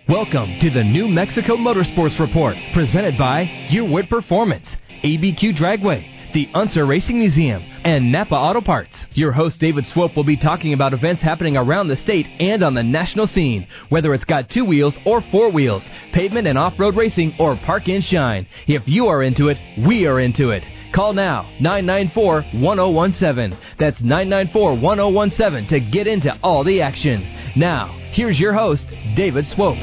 Welcome to the New Mexico Motorsports Report, presented by Yearwood Performance, ABQ Dragway, the Unser Racing Museum, and Napa Auto Parts. Your host, David Swope, will be talking about events happening around the state and on the national scene, whether it's got 2 wheels or 4 wheels, pavement and off-road racing, or park and shine. If you are into it, we are into it. Call now, 994-1017. That's 994-1017 to get into all the action. Now, here's your host, David Swope.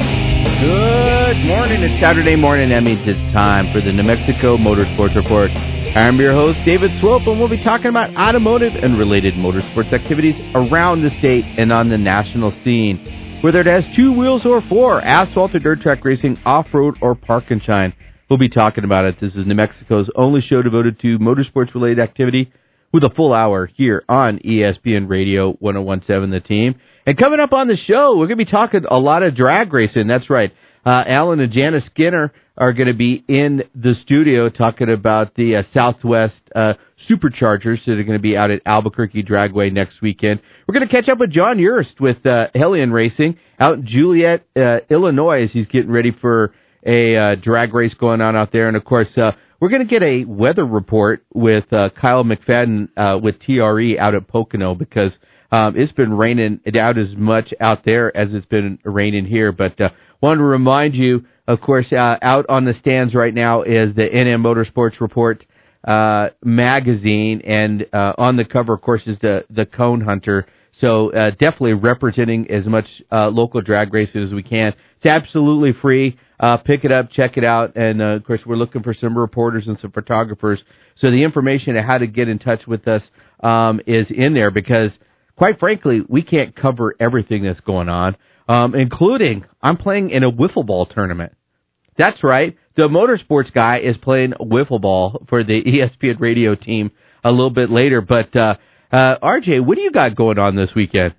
Good morning. It's Saturday morning. That means it's time for the New Mexico Motorsports Report. I'm your host, David Swope, and we'll be talking about automotive and related motorsports activities around the state and on the national scene. Whether it has 2 wheels or 4, asphalt or dirt track racing, off-road or park and shine, we'll be talking about it. This is New Mexico's only show devoted to motorsports-related activity with a full hour here on ESPN Radio 101.7 The Team. And coming up on the show, we're going to be talking a lot of drag racing. That's right. Alan and Janice Skinner are going to be in the studio talking about the Southwest Superchargers that are going to be out at Albuquerque Dragway next weekend. We're going to catch up with John Urst with Hellion Racing out in Juliet, Illinois, as he's getting ready for a drag race going on out there. And, of course, we're going to get a weather report with Kyle McFadden with TRE out at Pocono because it's been raining out as much out there as it's been raining here. But wanted to remind you, of course, out on the stands right now is the NM Motorsports Report magazine, and on the cover, of course, is the Cone Hunter. So definitely representing as much local drag racing as we can. It's absolutely free. Pick it up, check it out, and of course we're looking for some reporters and some photographers. So the information on how to get in touch with us is in there because, quite frankly, we can't cover everything that's going on, including I'm playing in a wiffle ball tournament. That's right. The motorsports guy is playing wiffle ball for the ESPN radio team a little bit later. But, RJ, what do you got going on this weekend?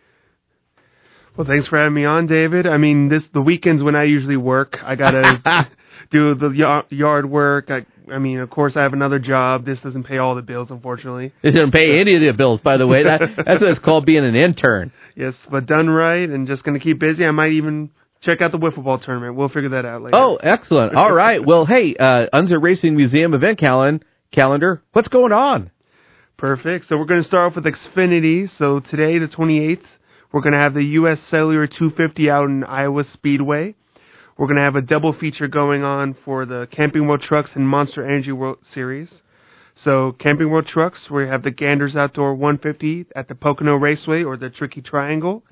Well, thanks for having me on, David. I mean, the weekends when I usually work, I got to do the yard work. I mean, of course, I have another job. This doesn't pay all the bills, unfortunately. It doesn't pay any of the bills, by the way. That's what it's called, being an intern. Yes, but done right and just going to keep busy. I might even check out the wiffle ball tournament. We'll figure that out later. Oh, excellent. All right. Well, hey, Unser Racing Museum event calendar, what's going on? Perfect. So we're going to start off with Xfinity. So today, the 28th, we're going to have the U.S. Cellular 250 out in Iowa Speedway. We're going to have a double feature going on for the Camping World Trucks and Monster Energy World Series. So Camping World Trucks, we have the Ganders Outdoor 150 at the Pocono Raceway, or the Tricky Triangle.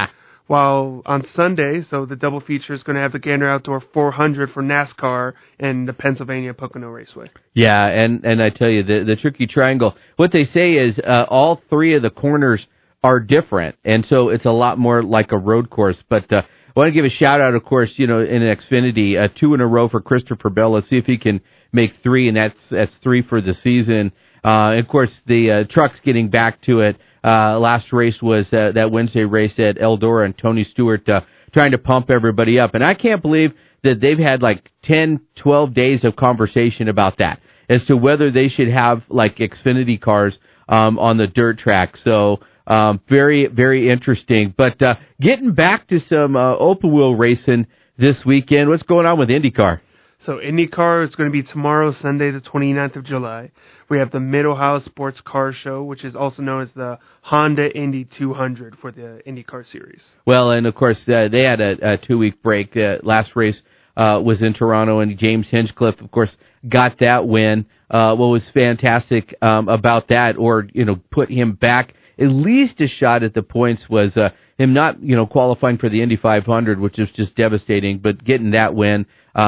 While on Sunday, so the double feature is going to have the Gander Outdoor 400 for NASCAR and the Pennsylvania Pocono Raceway. Yeah, and I tell you, the Tricky Triangle, what they say is all 3 of the corners are different, and so it's a lot more like a road course. But I want to give a shout-out, of course, in Xfinity, 2 in a row for Christopher Bell. Let's see if he can make 3, and that's 3 for the season. Of course, the trucks getting back to it. Last race was that Wednesday race at Eldora, and Tony Stewart trying to pump everybody up. And I can't believe that they've had like 10, 12 days of conversation about that as to whether they should have like Xfinity cars on the dirt track. So very, very interesting. But getting back to some open wheel racing this weekend, what's going on with IndyCar? So IndyCar is going to be tomorrow, Sunday, the 29th of July. We have the Mid-Ohio Sports Car Show, which is also known as the Honda Indy 200 for the IndyCar series. Well, and of course, they had a 2-week break. Last race was in Toronto, and James Hinchcliffe, of course, got that win. What was fantastic about that, or put him back at least a shot at the points, was him not qualifying for the Indy 500, which was just devastating, but getting that win.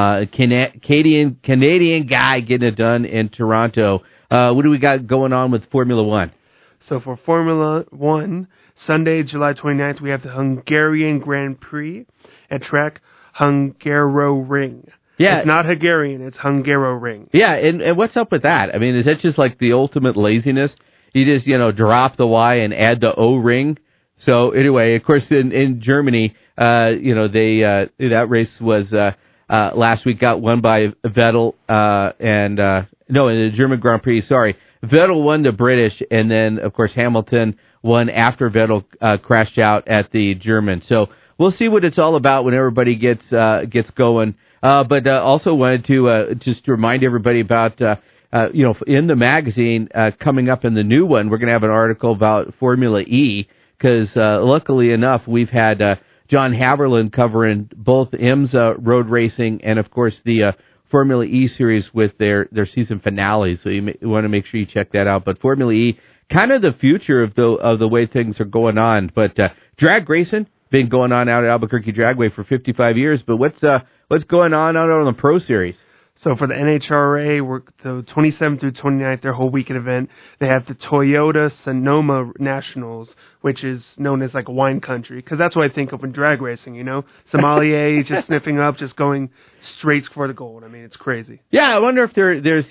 Canadian guy getting it done in Toronto. What do we got going on with Formula One? So for Formula One, Sunday, July 29th, we have the Hungarian Grand Prix at track Hungaroring. Yeah. It's not Hungarian, it's Hungaroring. Yeah, and what's up with that? I mean, is that just like the ultimate laziness? You just, drop the Y and add the O ring? So anyway, of course, in Germany, that race was last week, got won by Vettel, in the German Grand Prix, sorry. Vettel won the British, and then, of course, Hamilton won after Vettel crashed out at the German. So we'll see what it's all about when everybody gets going. But also wanted to just remind everybody about in the magazine coming up in the new one, we're going to have an article about Formula E because luckily enough we've had John Haverland covering both IMSA road racing and of course the Formula E series with their season finale. So you want to make sure you check that out. But Formula E, kind of the future of the way things are going on. But drag racing been going on out at Albuquerque Dragway for 55 years. But what's going on out on the Pro Series? So for the NHRA, the 27th through 29th, their whole weekend event, they have the Toyota Sonoma Nationals, which is known as like wine country, because that's what I think of when drag racing, Sommeliers just sniffing up, just going straight for the gold. I mean, it's crazy. Yeah, I wonder if there's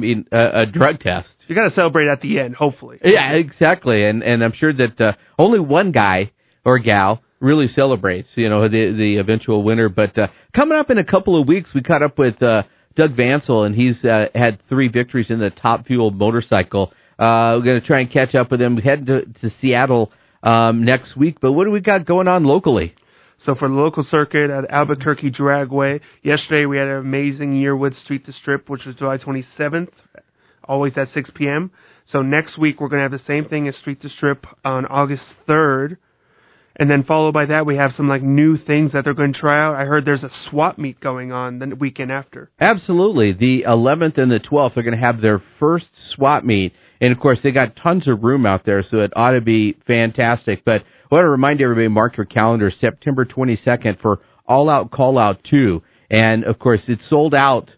a drug test. You got to celebrate at the end, hopefully. Yeah, exactly, and I'm sure that only one guy or gal really celebrates, the eventual winner. But coming up in a couple of weeks, we caught up with Doug Vansel, and he's had 3 victories in the Top Fuel motorcycle. We're going to try and catch up with him. We're heading to Seattle next week. But what do we got going on locally? So for the local circuit at Albuquerque Dragway, yesterday we had an amazing Yearwood Street to Strip, which was July 27th, always at 6 p.m. So next week we're going to have the same thing as Street to Strip on August 3rd. And then followed by that, we have some new things that they're going to try out. I heard there's a swap meet going on the weekend after. Absolutely. The 11th and the 12th are going to have their first swap meet. And, of course, they got tons of room out there, so it ought to be fantastic. But I want to remind everybody, mark your calendar, September 22nd for All Out Call Out 2. And, of course, it's sold out,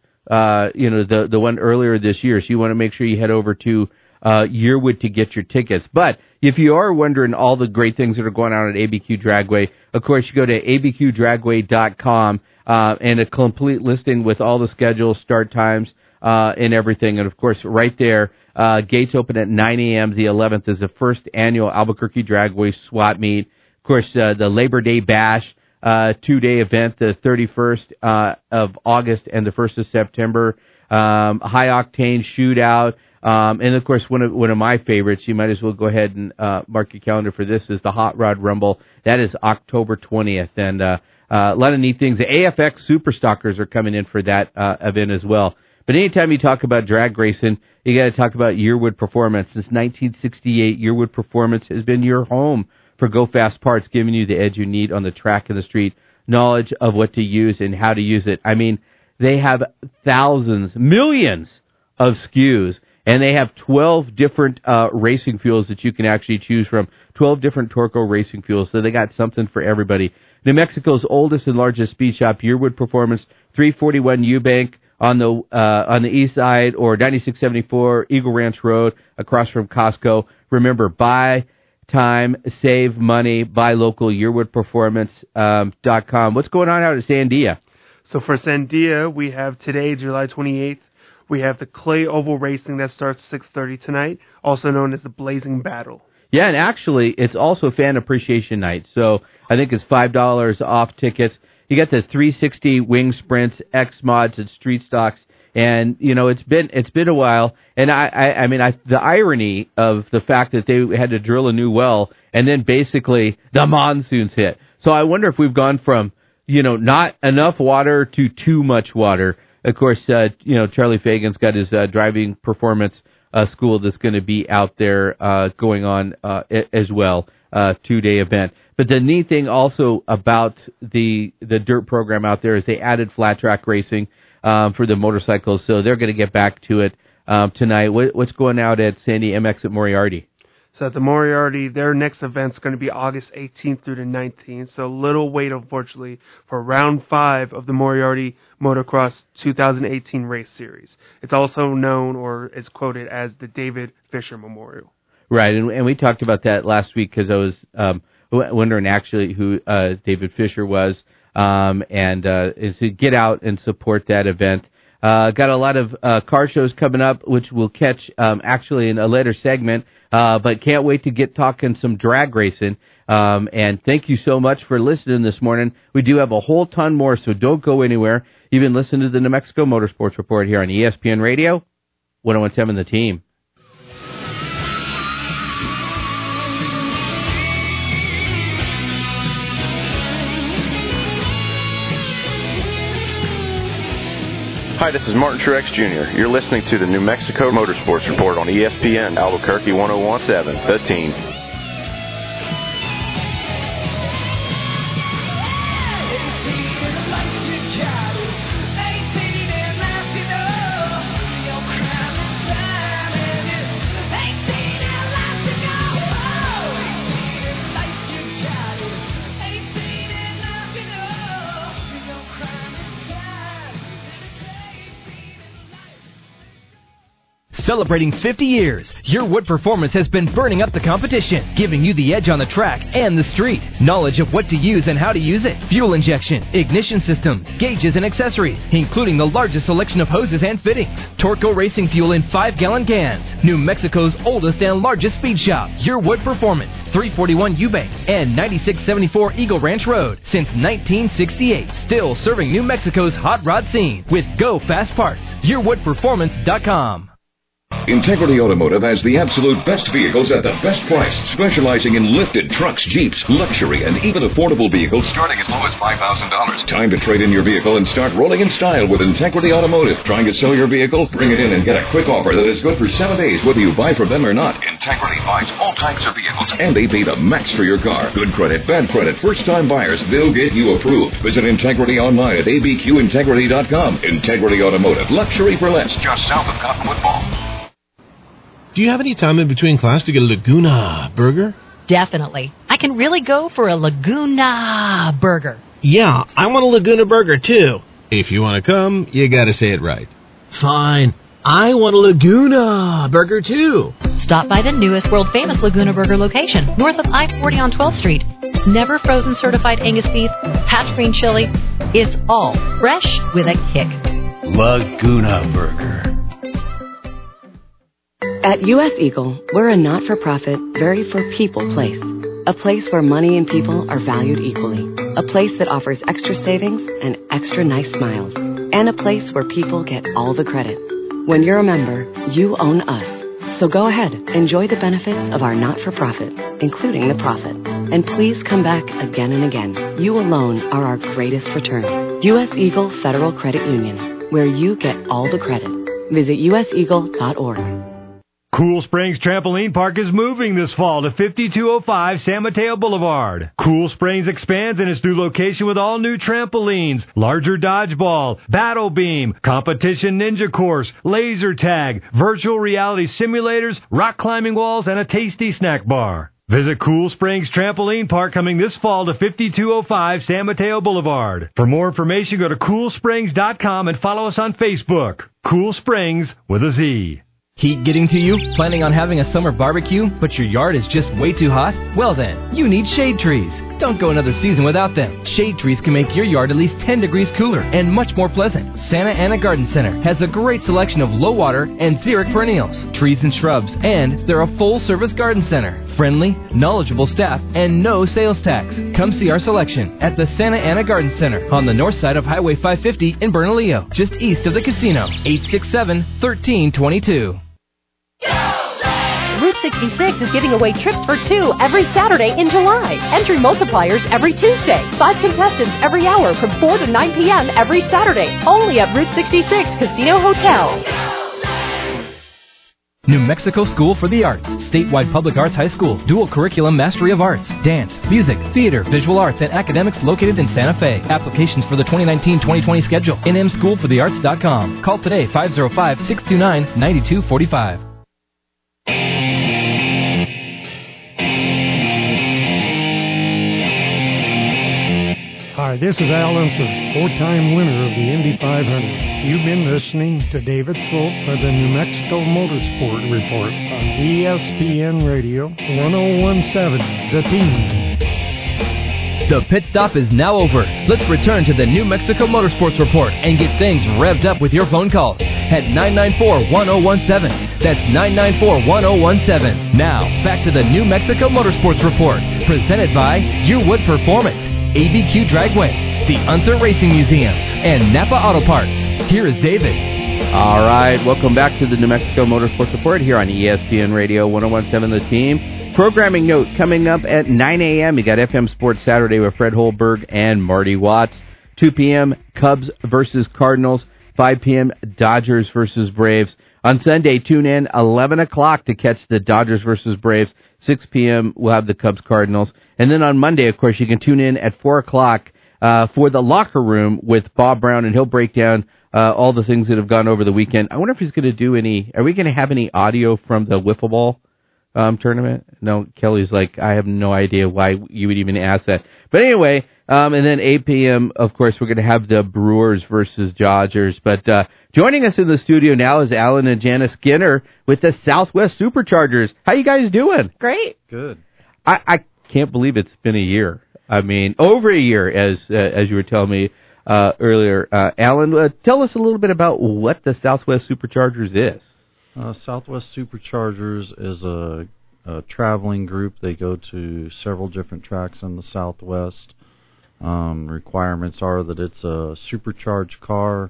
the one earlier this year. So you want to make sure you head over to Yearwood to get your tickets. But if you are wondering all the great things that are going on at ABQ Dragway, of course, you go to abqdragway.com and a complete listing with all the schedules, start times, and everything. And, of course, right there, gates open at 9 a.m. The 11th is the first annual Albuquerque Dragway swap meet. Of course, the Labor Day Bash, 2-day event, the 31st of August and the 1st of September. High-octane shootout. And, of course, one of my favorites, you might as well go ahead and mark your calendar for this, is the Hot Rod Rumble. That is October 20th. And a lot of neat things. The AFX Superstockers are coming in for that event as well. But anytime you talk about drag racing, you got to talk about Yearwood Performance. Since 1968, Yearwood Performance has been your home for Go Fast parts, giving you the edge you need on the track and the street, knowledge of what to use and how to use it. I mean, they have thousands, millions of SKUs. And they have 12 different racing fuels that you can actually choose from, 12 different Torco racing fuels. So they got something for everybody. New Mexico's oldest and largest speed shop, Yearwood Performance, 341 Eubank on the east side, or 9674 Eagle Ranch Road across from Costco. Remember, buy time, save money, buy local, YearwoodPerformance.com. What's going on out at Sandia? So for Sandia, we have today, July 28th, we have the Clay Oval Racing that starts 6:30 tonight, also known as the Blazing Battle. Yeah, and actually, it's also Fan Appreciation Night, so I think it's $5 off tickets. You got the 360 Wing Sprints, X Mods, and Street Stocks, and it's been a while. And I mean, the irony of the fact that they had to drill a new well, and then basically the monsoons hit. So I wonder if we've gone from not enough water to too much water. Of course, Charlie Fagan's got his driving performance school that's going to be out there going on as well, 2-day event. But the neat thing also about the dirt program out there is they added flat track racing for the motorcycles, so they're going to get back to it tonight. What's going out at Sandy MX at Moriarty? So at the Moriarty, their next event's going to be August 18th through the 19th. So little wait, unfortunately, for round 5 of the Moriarty Motocross 2018 race series. It's also known, or is quoted as, the David Fisher Memorial. Right, and we talked about that last week because I was wondering actually who David Fisher was, and to get out and support that event. Got a lot of car shows coming up, which we'll catch actually in a later segment, but can't wait to get talking some drag racing. And thank you so much for listening this morning. We do have a whole ton more, so don't go anywhere. You've been listening to the New Mexico Motorsports Report here on ESPN Radio, 101.7 The Team. Hi, this is Martin Truex Jr. You're listening to the New Mexico Motorsports Report on ESPN Albuquerque 1017, The Team. Celebrating 50 years, your Wood Performance has been burning up the competition, giving you the edge on the track and the street. Knowledge of what to use and how to use it. Fuel injection, ignition systems, gauges, and accessories, including the largest selection of hoses and fittings. Torco Racing Fuel in 5-gallon cans. New Mexico's oldest and largest speed shop, your Wood Performance, 341 Eubank and 9674 Eagle Ranch Road. Since 1968, still serving New Mexico's hot rod scene with Go Fast Parts. YourWoodPerformance.com. Integrity Automotive has the absolute best vehicles at the best price, specializing in lifted trucks, Jeeps, luxury, and even affordable vehicles starting as low as $5,000. Time to trade in your vehicle and start rolling in style with Integrity Automotive. Trying to sell your vehicle? Bring it in and get a quick offer that is good for 7 days whether you buy from them or not. Integrity buys all types of vehicles, and they pay the max for your car. Good credit, bad credit, first-time buyers, they'll get you approved. Visit Integrity online at abqintegrity.com. Integrity Automotive, luxury for less, just south of Cottonwood Mall. Do you have any time in between class to get a Laguna burger? Definitely. I can really go for a Laguna burger. Yeah, I want a Laguna burger, too. If you want to come, you got to say it right. Fine. I want a Laguna burger, too. Stop by the newest world-famous Laguna Burger location, north of I-40 on 12th Street. Never frozen certified Angus beef, hatch green chili. It's all fresh with a kick. Laguna burger. At U.S. Eagle, we're a not-for-profit, very-for-people place. A place where money and people are valued equally. A place that offers extra savings and extra nice smiles. And a place where people get all the credit. When you're a member, you own us. So go ahead, enjoy the benefits of our not-for-profit, including the profit. And please come back again and again. You alone are our greatest return. U.S. Eagle Federal Credit Union, where you get all the credit. Visit useagle.org. Cool Springs Trampoline Park is moving this fall to 5205 San Mateo Boulevard. Cool Springs expands in its new location with all new trampolines, larger dodgeball, battle beam, competition ninja course, laser tag, virtual reality simulators, rock climbing walls, and a tasty snack bar. Visit Cool Springs Trampoline Park coming this fall to 5205 San Mateo Boulevard. For more information, go to CoolSprings.com and follow us on Facebook. Cool Springs with a Z. Heat getting to you? Planning on having a summer barbecue, but your yard is just way too hot? Well then, you need shade trees. Don't go another season without them. Shade trees can make your yard at least 10 degrees cooler and much more pleasant. Santa Ana Garden Center has a great selection of low water and xeric perennials, trees and shrubs, and they're a full-service garden center. Friendly, knowledgeable staff, and no sales tax. Come see our selection at the Santa Ana Garden Center on the north side of Highway 550 in Bernalillo, just east of the casino. 867-1322. Route 66 is giving away trips for two every Saturday in July. Entry multipliers every Tuesday. 5 contestants every hour from 4 to 9 p.m. every Saturday. Only at Route 66 Casino Hotel. New Mexico School for the Arts, statewide public arts high school, dual curriculum mastery of arts, dance, music, theater, visual arts, and academics located in Santa Fe. Applications for the 2019-2020 schedule, nmschoolforthearts.com. Call today, 505-629-9245. Hi, this is Al Unser, 4-time winner of the Indy 500. You've been listening to David Swope for the New Mexico Motorsport Report on ESPN Radio 1017, The Team. The pit stop is now over. Let's return to the New Mexico Motorsports Report and get things revved up with your phone calls at 994-1017. That's 994-1017. Now, back to the New Mexico Motorsports Report, presented by Your Wood Performance, ABQ Dragway, the Unser Racing Museum, and Napa Auto Parts. Here is David. All right, welcome back to the New Mexico Motorsports Report here on ESPN Radio 1017, The Team. Programming note coming up at 9 a.m. You got FM Sports Saturday with Fred Holberg and Marty Watts. 2 p.m. Cubs versus Cardinals. 5 p.m., Dodgers versus Braves. On Sunday, tune in 11 o'clock to catch the Dodgers versus Braves. 6 p.m., we'll have the Cubs-Cardinals. And then on Monday, of course, you can tune in at 4 o'clock for the Locker Room with Bob Brown, and he'll break down all the things that have gone over the weekend. I wonder if he's going to do are we going to have any audio from the wiffle ball tournament? No, Kelly's like, I have no idea why you would even ask that. But anyway, and then 8 p.m., of course, we're going to have the Brewers versus Dodgers. But joining us in the studio now is Alan and Jana Skinner with the Southwest Superchargers. How you guys doing? Great. Good. I can't believe it's been a year. I mean, over a year, as you were telling me earlier. Alan, tell us a little bit about what the Southwest Superchargers is. Southwest Superchargers is a traveling group. They go to several different tracks in the Southwest. Requirements are that it's a supercharged car,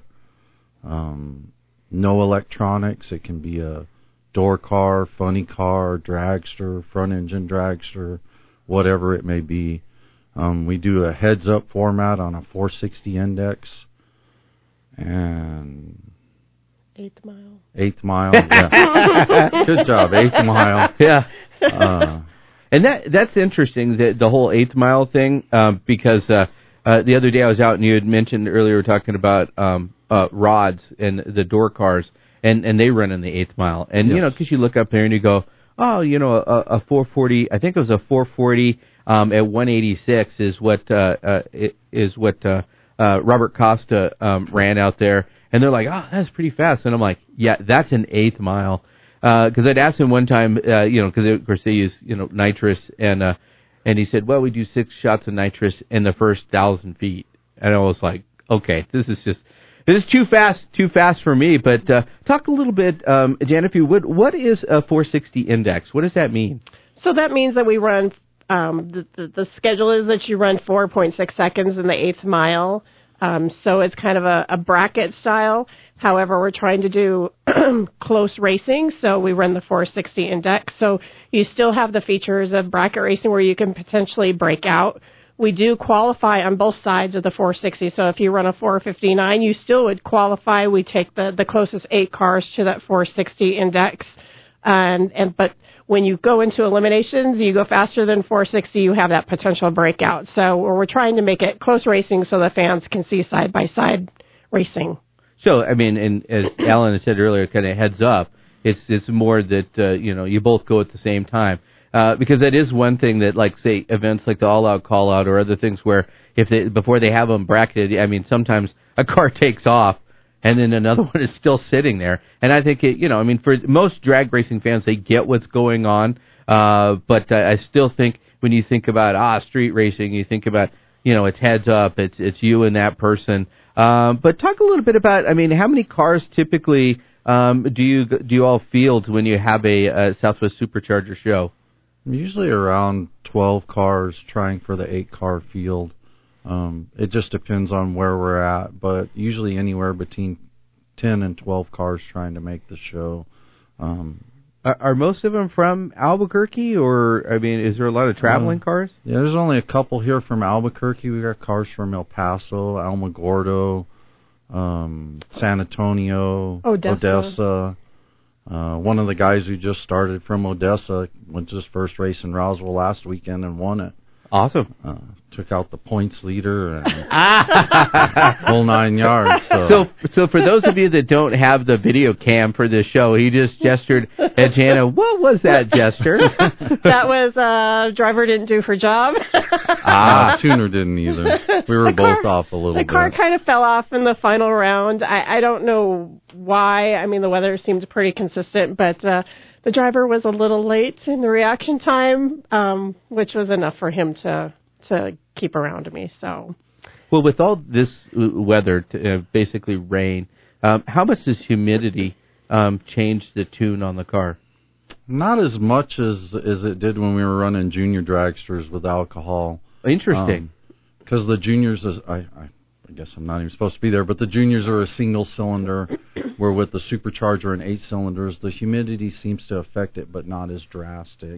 no electronics. It can be a door car, funny car, dragster, front engine dragster, whatever it may be. We do a heads-up format on a 460 index, and 8th mile. 8th mile, yeah. Good job, 8th mile. Yeah. And that's interesting, the whole 8th mile thing, because the other day I was out and you had mentioned earlier, talking about rods and the door cars, and they run in the 8th mile. And, yes. You know, because you look up there and you go, oh, you know, a 440, I think it was a 440 at 186 is what Robert Costa ran out there. And they're like, oh, that's pretty fast. And I'm like, yeah, that's an 8th mile. Because I'd asked him one time, because of course they use, nitrous, and he said, well, we do 6 shots of nitrous in the first 1,000 feet. And I was like, okay, this is too fast for me. But talk a little bit, Jan, if you would, what is a 460 index? What does that mean? So that means that we run, the schedule is that you run 4.6 seconds in the 8th mile. So it's kind of a bracket style. However, we're trying to do close racing, so we run the 460 index. So you still have the features of bracket racing where you can potentially break out. We do qualify on both sides of the 460. So if you run a 459, you still would qualify. We take the closest 8 cars to that 460 index. But when you go into eliminations, you go faster than 460, you have that potential breakout. So we're trying to make it close racing so the fans can see side-by-side racing. So, I mean, and as Alan had said earlier, kind of heads up, it's more that, you both go at the same time. Because that is one thing that, like, say, events like the All-Out Call-Out or other things where before they have them bracketed, I mean, sometimes a car takes off, and then another one is still sitting there. And I think, for most drag racing fans, they get what's going on. But I still think when you think about, street racing, you think about, it's heads up, it's you and that person. But talk a little bit about, how many cars typically do you all field when you have a Southwest Supercharger show? Usually around 12 cars trying for the 8-car field. It just depends on where we're at, but usually anywhere between 10 and 12 cars trying to make the show. Are most of them from Albuquerque, or, is there a lot of traveling cars? Yeah, there's only a couple here from Albuquerque. We got cars from El Paso, Alamogordo, San Antonio, Odessa. One of the guys who just started from Odessa went to his first race in Roswell last weekend and won it. Awesome. Took out the points leader and whole 9 yards. So for those of you that don't have the video cam for this show, he just gestured at Jana. What was that gesture? That was driver didn't do her job. Tuner didn't either. We were both off a little bit. The car kind of fell off in the final round. I don't know why. The weather seemed pretty consistent, but the driver was a little late in the reaction time, which was enough for him to keep around me. So, well, with all this weather, basically rain, how much does humidity change the tune on the car? Not as much as it did when we were running junior dragsters with alcohol. Interesting. Because the juniors, I guess I'm not even supposed to be there, but the juniors are a single cylinder, where with the supercharger and 8 cylinders, the humidity seems to affect it, but not as drastic.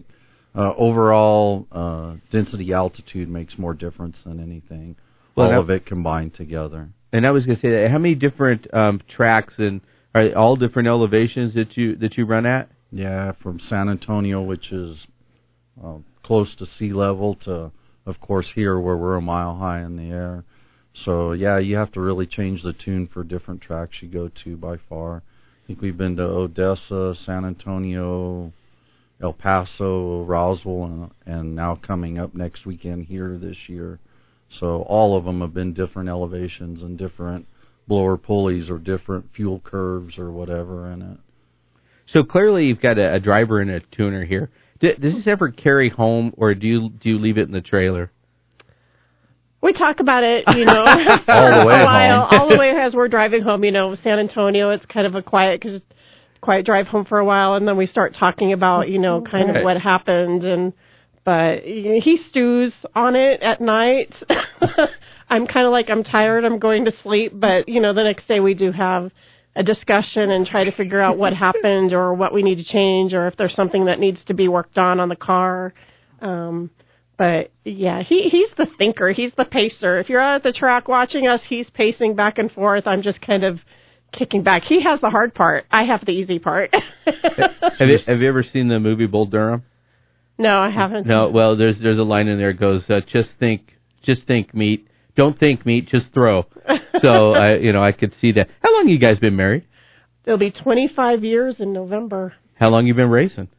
Overall, density altitude makes more difference than anything. All of it combined together. And I was going to say that. How many different tracks and are they all different elevations that you run at? Yeah, from San Antonio, which is close to sea level, to, of course, here where we're a mile high in the air. So, yeah, you have to really change the tune for different tracks you go to by far. I think we've been to Odessa, San Antonio, El Paso, Roswell, and now coming up next weekend here this year. So all of them have been different elevations and different blower pulleys or different fuel curves or whatever in it. So clearly you've got a driver and a tuner here. Does this ever carry home, or do you leave it in the trailer? We talk about it, all the way home. All the way as we're driving home. San Antonio, it's kind of a quiet drive home for a while, and then we start talking about, kind of what happened. But he stews on it at night. I'm kind of like, I'm tired, I'm going to sleep. But, the next day we do have a discussion and try to figure out what happened or what we need to change or if there's something that needs to be worked on the car. But, yeah, he's the thinker. He's the pacer. If you're out at the track watching us, he's pacing back and forth. I'm just kind of kicking back. He has the hard part. I have the easy part. Have you ever seen the movie Bull Durham? No, I haven't. No, well, there's a line in there that goes, just think meat. Don't think meat, just throw. So, I could see that. How long you guys been married? It'll be 25 years in November. How long you been racing?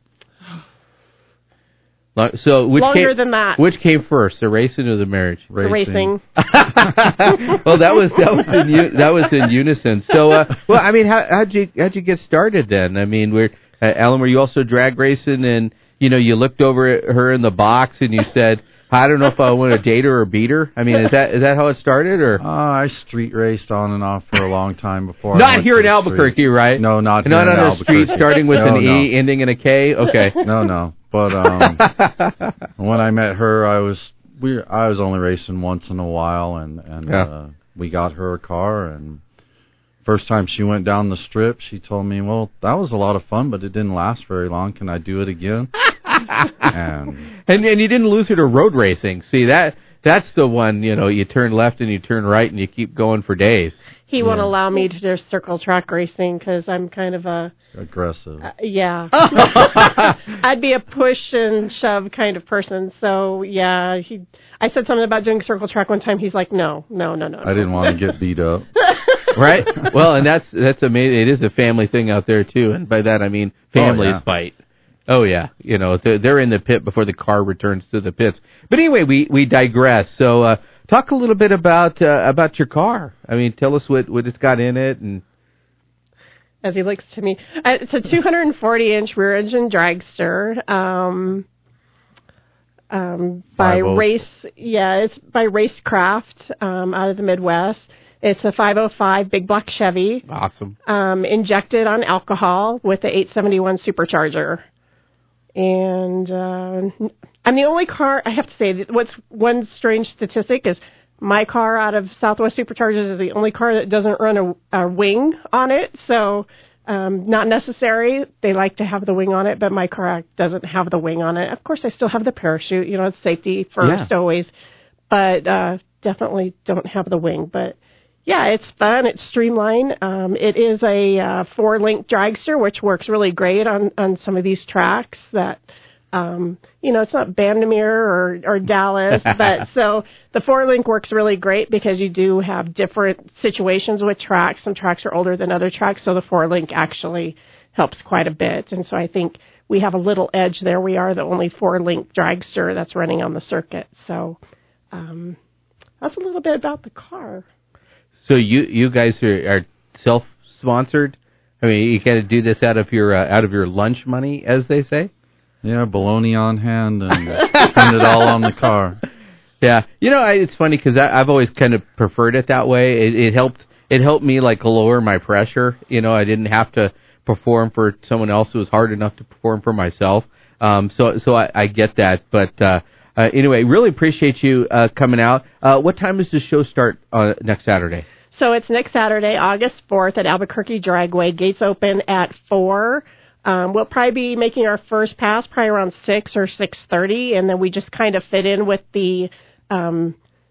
So longer than that. Which came first, the racing or the marriage? The racing. Well, that was in unison. So, how'd you get started then? I mean, Alan, were you also drag racing and you looked over at her in the box and you said, I don't know if I want to date her or beat her? I mean, is that how it started, or? I street raced on and off for a long time before. Not here in Albuquerque, right? No, not on a street starting with an E, ending in a K. Okay. No. But when I met her, I was only racing once in a while, and we got her a car. And first time she went down the strip, she told me, "Well, that was a lot of fun, but it didn't last very long. Can I do it again?" and you didn't lose her to road racing. See, that's the one, you turn left and you turn right and you keep going for days. He won't allow me to do circle track racing because I'm kind of aggressive. Yeah. I'd be a push and shove kind of person. So, yeah, I said something about doing circle track one time. He's like, no. I didn't want to get beat up. Right? Well, and that's amazing. It is a family thing out there, too. And by that, I mean families fight. Oh, yeah. They're in the pit before the car returns to the pits. But anyway, we digress. So, talk a little bit about your car. I mean, tell us what it's got in it. And as he looks to me, it's a 240-inch rear-engine dragster. It's by Racecraft out of the Midwest. It's a 505 big block Chevy. Awesome. Injected on alcohol with the 871 supercharger. And I'm the only car, I have to say, what's one strange statistic is my car out of Southwest Superchargers is the only car that doesn't run a wing on it. So not necessary. They like to have the wing on it, but my car doesn't have the wing on it. Of course, I still have the parachute. It's safety first always. But definitely don't have the wing. But, yeah, it's fun. It's streamlined. It is a 4-link dragster, which works really great on some of these tracks that, it's not Bandimere or Dallas. But so the 4-link works really great because you do have different situations with tracks. Some tracks are older than other tracks, so the 4-link actually helps quite a bit. And so I think we have a little edge there. We are the only 4-link dragster that's running on the circuit. So that's a little bit about the car. So you guys are self-sponsored? I mean, you got to do this out of your lunch money, as they say? Yeah, bologna on hand and spend it all on the car. Yeah. It's funny because I've always kind of preferred it that way. It helped me like lower my pressure. I didn't have to perform for someone else. It was hard enough to perform for myself. So I get that. But anyway, really appreciate you coming out. What time does the show start next Saturday? So it's next Saturday, August 4th at Albuquerque Dragway. Gates open at 4. We'll probably be making our first pass probably around 6 or 6:30, and then we just kind of fit in with the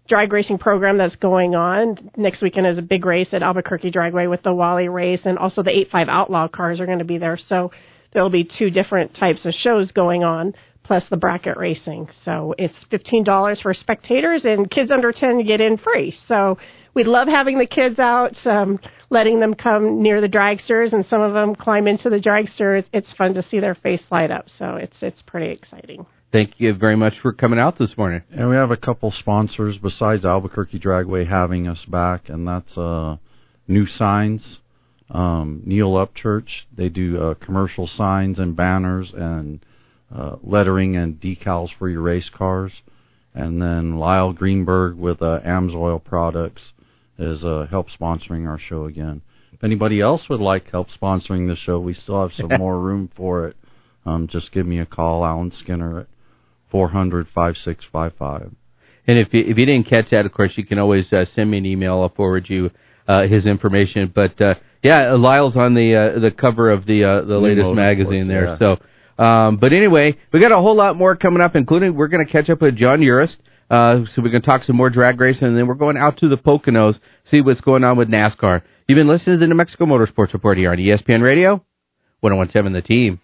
drag racing program that's going on. Next weekend is a big race at Albuquerque Dragway with the Wally race, and also the 8.5 Outlaw cars are going to be there. So there'll be 2 different types of shows going on, plus the bracket racing. So it's $15 for spectators, and kids under 10 get in free. So we love having the kids out, letting them come near the dragsters, and some of them climb into the dragster. It's fun to see their face light up, so it's pretty exciting. Thank you very much for coming out this morning. And we have a couple sponsors besides Albuquerque Dragway having us back, and that's New Signs, Neil Upchurch. They do commercial signs and banners and lettering and decals for your race cars. And then Lyle Greenberg with AMSOIL Products is help sponsoring our show again. If anybody else would like help sponsoring the show, we still have some more room for it. Just give me a call, Alan Skinner, at 400-5655. And if you didn't catch that, of course, you can always send me an email. I'll forward you his information. But, Lyle's on the cover of the latest magazine there. Yeah. So, but anyway, we got a whole lot more coming up, including we're going to catch up with John Urist. So we're going to talk some more drag racing, and then we're going out to the Poconos, see what's going on with NASCAR. You've been listening to the New Mexico Motorsports Report here on ESPN Radio, 101.7 The Team.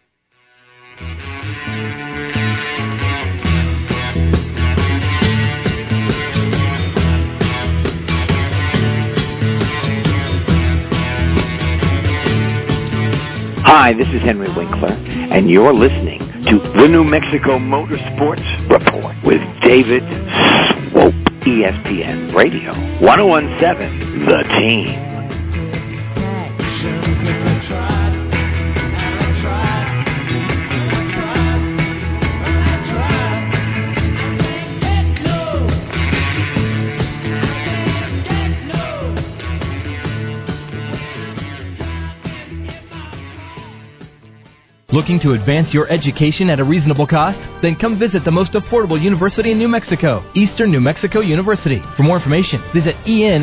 Hi, this is Henry Winkler, and you're listening to the New Mexico Motorsports Report with David Swope, ESPN Radio, 101.7 The Team. Looking to advance your education at a reasonable cost? Then come visit the most affordable university in New Mexico, Eastern New Mexico University. For more information, visit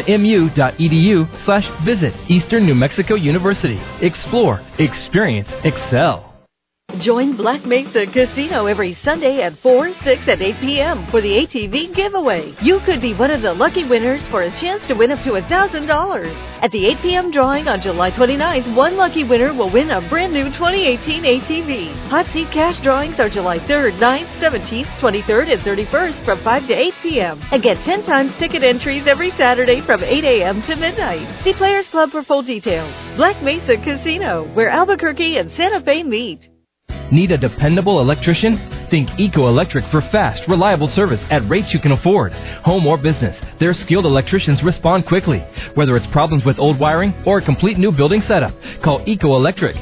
enmu.edu/visit Eastern New Mexico University. Explore, experience, excel. Join Black Mesa Casino every Sunday at 4, 6, and 8 p.m. for the ATV giveaway. You could be one of the lucky winners for a chance to win up to $1,000. At the 8 p.m. drawing on July 29th, one lucky winner will win a brand new 2018 ATV. Hot seat cash drawings are July 3rd, 9th, 17th, 23rd, and 31st from 5 to 8 p.m. And get 10 times ticket entries every Saturday from 8 a.m. to midnight. See Players Club for full details. Black Mesa Casino, where Albuquerque and Santa Fe meet. Need a dependable electrician? Think Eco Electric for fast, reliable service at rates you can afford. Home or business, their skilled electricians respond quickly. Whether it's problems with old wiring or a complete new building setup, call Eco Electric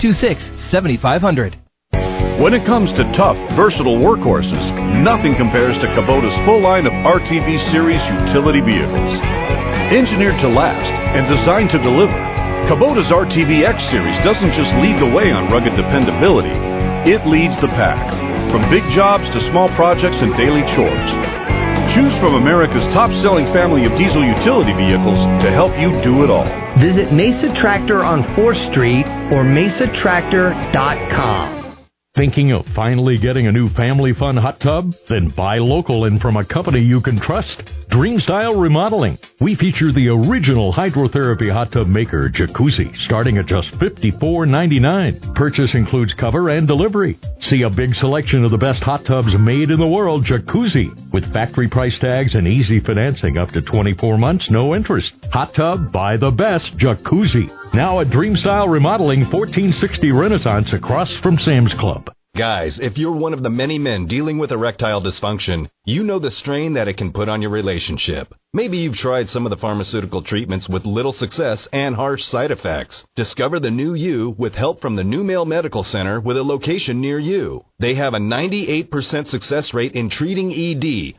226-7500. When it comes to tough, versatile workhorses, nothing compares to Kubota's full line of RTV Series utility vehicles. Engineered to last and designed to deliver, Kubota's RTV X Series doesn't just lead the way on rugged dependability, it leads the pack. From big jobs to small projects and daily chores. Choose from America's top-selling family of diesel utility vehicles to help you do it all. Visit Mesa Tractor on 4th Street or mesatractor.com. Thinking of finally getting a new family fun hot tub? Then buy local and from a company you can trust. Dream Style Remodeling. We feature the original hydrotherapy hot tub maker, Jacuzzi, starting at just $54.99. Purchase includes cover and delivery. See a big selection of the best hot tubs made in the world, Jacuzzi, with factory price tags and easy financing up to 24 months, no interest. Hot tub, buy the best, Jacuzzi. Now at Dream Style Remodeling, 1460 Renaissance across from Sam's Club. Guys, if you're one of the many men dealing with erectile dysfunction, you know the strain that it can put on your relationship. Maybe you've tried some of the pharmaceutical treatments with little success and harsh side effects. Discover the new you with help from the New Male Medical Center with a location near you. They have a 98% success rate in treating ED.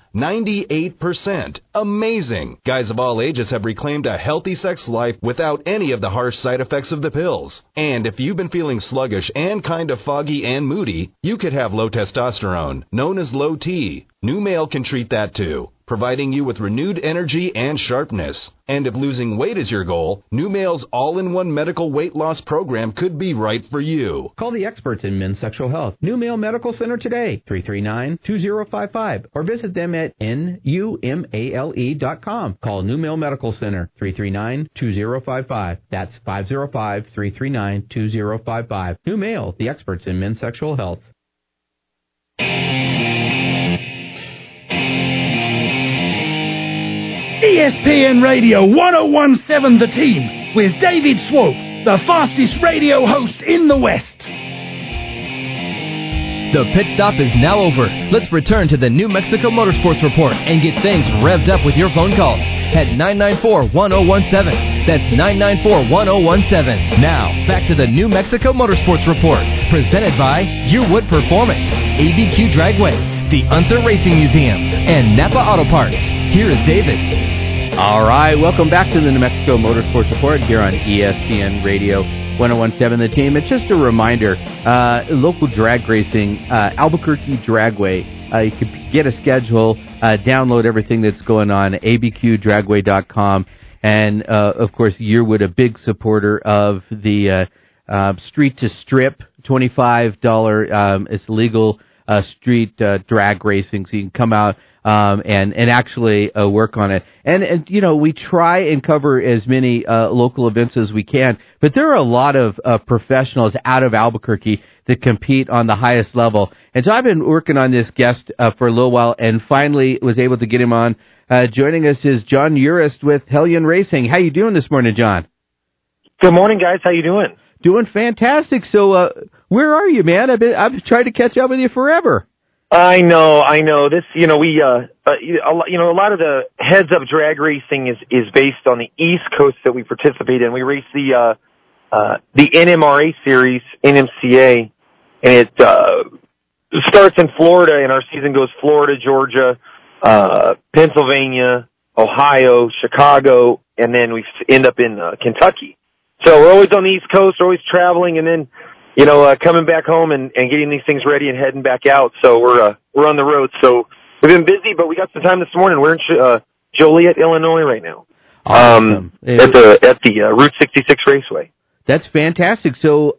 98%. Amazing. Guys of all ages have reclaimed a healthy sex life without any of the harsh side effects of the pills. And if you've been feeling sluggish and kind of foggy and moody, you could have low testosterone, known as low T. New Male can treat that too. providing you with renewed energy and sharpness. And if losing weight is your goal, NuMale's all-in-one medical weight loss program could be right for you. Call the experts in men's sexual health. NuMale Medical Center today, 339-2055, or visit them at numale.com. Call NuMale Medical Center, 339-2055. That's 505-339-2055. NuMale, the experts in men's sexual health. ESPN Radio 1017 The Team with David Swope, the fastest radio host in the West. The pit stop is now over. Let's return to the New Mexico Motorsports Report and get things revved up with your phone calls at 994-1017. That's 994-1017. Now, back to the New Mexico Motorsports Report, presented by Yearwood Performance, ABQ Dragway, the Unser Racing Museum, and Napa Auto Parts. Here is David. All right, welcome back to the New Mexico Motorsports Report here on ESPN Radio 1017 The Team. It's just a reminder, local drag racing, Albuquerque Dragway. You can get a schedule, download everything that's going on, abqdragway.com. And, of course, Yearwood, a big supporter of the Street to Strip, $25, it's legal street drag racing, so you can come out and actually work on it. And you know, we try and cover as many local events as we can, but there are a lot of professionals out of Albuquerque that compete on the highest level. And so I've been working on this guest for a little while, and finally was able to get him on. Joining us is John Urist with Hellion Racing. How you doing this morning, John? Good morning, guys. How you doing? Doing fantastic. So, where are you, man? I've tried to catch up with you forever. I know. This, you know, a lot of the heads-up drag racing is based on the East Coast that we participate in. We race the NMRA series, NMCA, and it starts in Florida, and our season goes Florida, Georgia, Pennsylvania, Ohio, Chicago, and then we end up in Kentucky. So we're always on the East Coast, we're always traveling, and then, you know, coming back home and getting these things ready and heading back out. So we're on the road. So we've been busy, but we got some time this morning. We're in Joliet, Illinois right now. Awesome. At the Route 66 Raceway. That's fantastic. So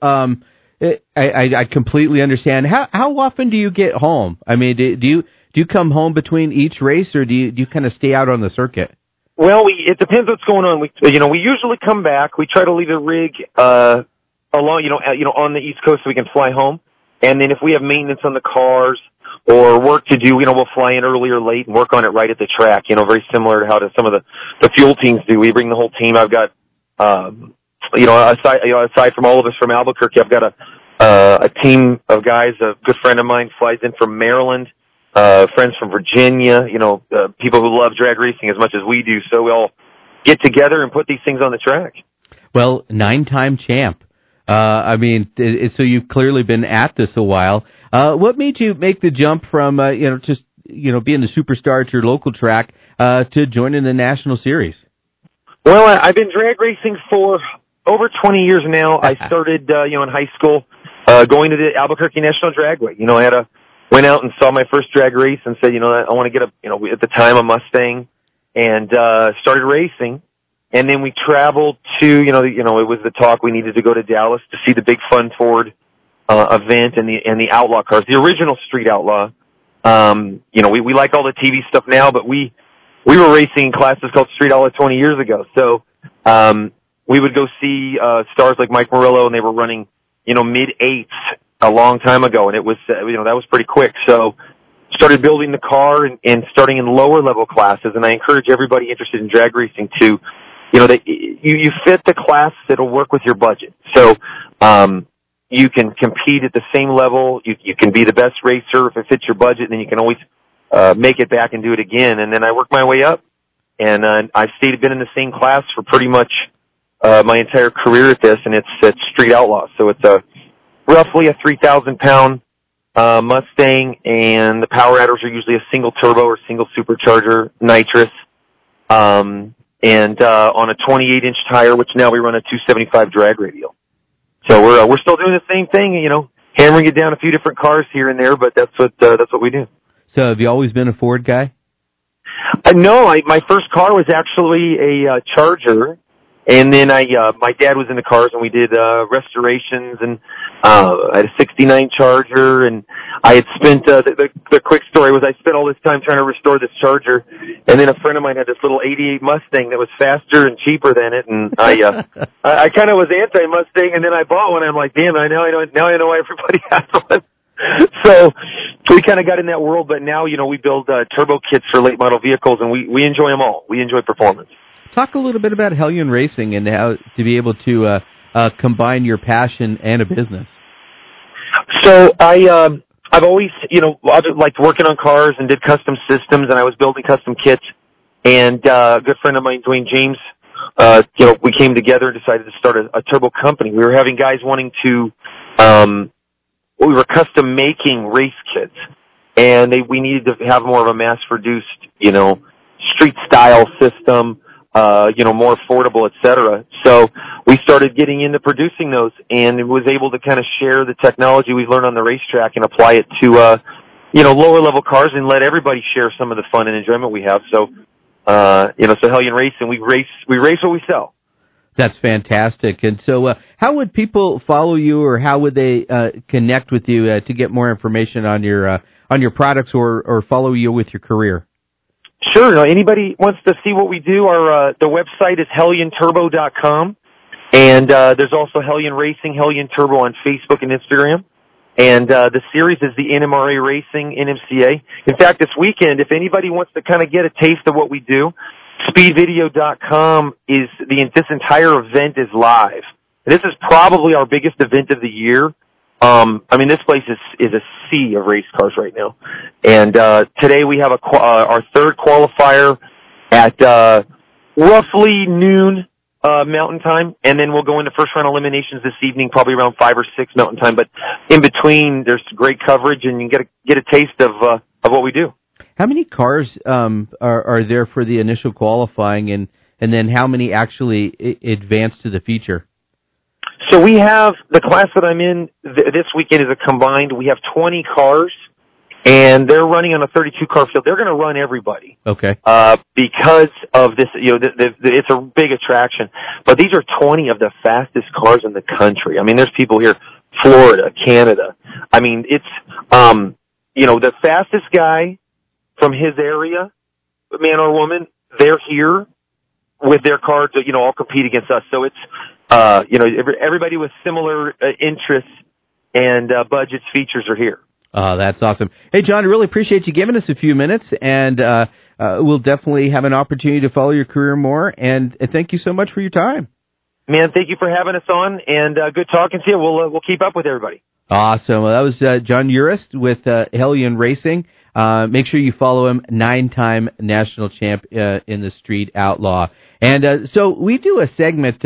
I completely understand. How often do you get home? I mean, do you come home between each race, or do you kind of stay out on the circuit? Well, it depends what's going on. We usually come back. We try to leave the rig along, on the East Coast so we can fly home. And then if we have maintenance on the cars or work to do, we'll fly in early or late and work on it right at the track. Very similar to how some of the fuel teams do. We bring the whole team. I've got, aside from all of us from Albuquerque, I've got a team of guys. A good friend of mine flies in from Maryland. Friends from Virginia, people who love drag racing as much as we do. So we all get together and put these things on the track. Well, 9-time champ. So you've clearly been at this a while. What made you make the jump from, being the superstar at your local track, to joining the national series? Well, I've been drag racing for over 20 years now. I started, in high school, going to the Albuquerque National Dragway. Went out and saw my first drag race and said, I want to get at the time, a Mustang, and started racing. And then we traveled to, it was the talk, we needed to go to Dallas to see the big Fun Ford event and the Outlaw cars, the original Street Outlaw. We like all the TV stuff now, but we were racing in classes called Street Outlaw 20 years ago. So we would go see stars like Mike Murillo, and they were running, mid-eights a long time ago, and it was, that was pretty quick. So started building the car and starting in lower level classes, and I encourage everybody interested in drag racing to, that you fit the class that'll work with your budget. So you can compete at the same level. You can be the best racer if it fits your budget, and then you can always make it back and do it again. And then I worked my way up, and I've been in the same class for pretty much my entire career at this, and it's Street Outlaw. So it's roughly a 3,000-pound Mustang, and the power adders are usually a single turbo or single supercharger nitrous, and on a 28-inch tire, which now we run a 275 drag radial. So we're still doing the same thing, hammering it down a few different cars here and there, but that's what we do. So have you always been a Ford guy? No, my first car was actually a Charger, and then my dad was in the cars, and we did restorations, and I had a '69 Charger, and I had spent the quick story was I spent all this time trying to restore this Charger, and then a friend of mine had this little '88 Mustang that was faster and cheaper than it, and I kind of was anti Mustang, and then I bought one. And I'm like, damn, now I know why everybody has one. So we kind of got in that world, but now, we build turbo kits for late model vehicles, and we enjoy them all. We enjoy performance. Talk a little bit about Hellion Racing and how to be able to combine your passion and a business. So I've always, liked working on cars and did custom systems, and I was building custom kits. And a good friend of mine, Dwayne James, we came together and decided to start a turbo company. We were having guys wanting to we were custom making race kits, and we needed to have more of a mass-produced, street style system, more affordable, etc. So we started getting into producing those, and was able to kind of share the technology we've learned on the racetrack and apply it to, lower level cars, and let everybody share some of the fun and enjoyment we have. So, so Hellion Racing, we race what we sell. That's fantastic. And so how would people follow you, or how would they connect with you to get more information on your products, or follow you with your career? Sure. Anybody wants to see what we do, the website is HellionTurbo.com, and there's also Hellion Racing, Hellion Turbo on Facebook and Instagram. And the series is the NMRA Racing, NMCA. In fact, this weekend, if anybody wants to kind of get a taste of what we do, SpeedVideo.com this entire event is live. This is probably our biggest event of the year. This place is a sea of race cars right now. And today we have our third qualifier at roughly noon Mountain Time, and then we'll go into first round eliminations this evening, probably around 5 or 6 Mountain Time. But in between, there's great coverage, and you get a taste of what we do. How many cars are there for the initial qualifying, and then how many actually advance to the feature? So we have, the class that I'm in this weekend is a combined, we have 20 cars, and they're running on a 32-car field. They're going to run everybody. Okay. Because of this, it's a big attraction. But these are 20 of the fastest cars in the country. There's people here, Florida, Canada. It's, the fastest guy from his area, man or woman, they're here with their car to, all compete against us. So it's, everybody with similar interests and budgets, features are here. That's awesome. Hey, John, I really appreciate you giving us a few minutes, and we'll definitely have an opportunity to follow your career more, and thank you so much for your time. Man, thank you for having us on, and good talking to you. We'll keep up with everybody. Awesome. Well, that was John Urist with Hellion Racing. Make sure you follow him, 9-time national champ in the Street Outlaw. And so we do a segment,